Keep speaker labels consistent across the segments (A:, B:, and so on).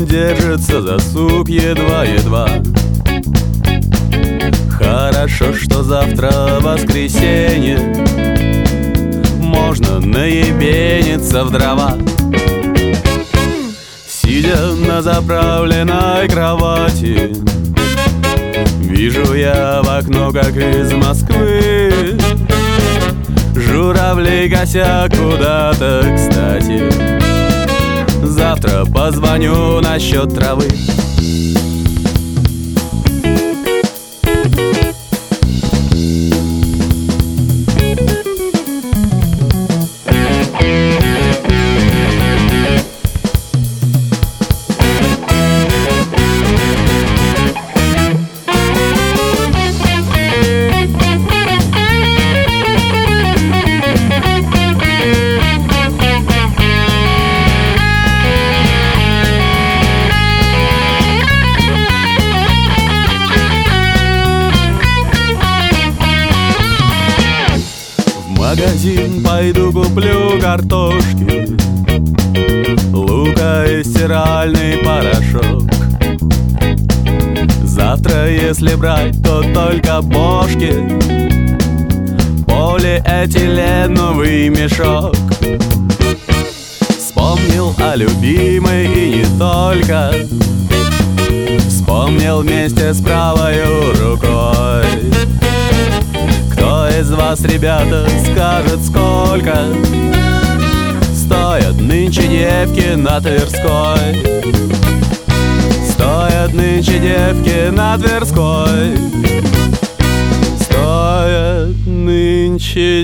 A: держится за сук едва-едва. Хорошо, что завтра воскресенье, можно наебениться в дрова. Сидя на заправленной кровати, вижу я в окно, как из Москвы журавли косят куда-то кстати. Завтра позвоню насчет травы. В магазин пойду куплю картошки, лука и стиральный порошок. Завтра, если брать, то только бошки, полиэтиленовый мешок. Вспомнил о любимой и не только, вспомнил вместе с правою рукой. Кто из вас, ребята, скажет, сколько стоят нынче девки на Тверской? Стоят нынче девки на Тверской. Стоят нынче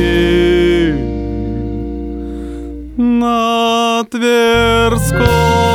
A: девки на Тверской.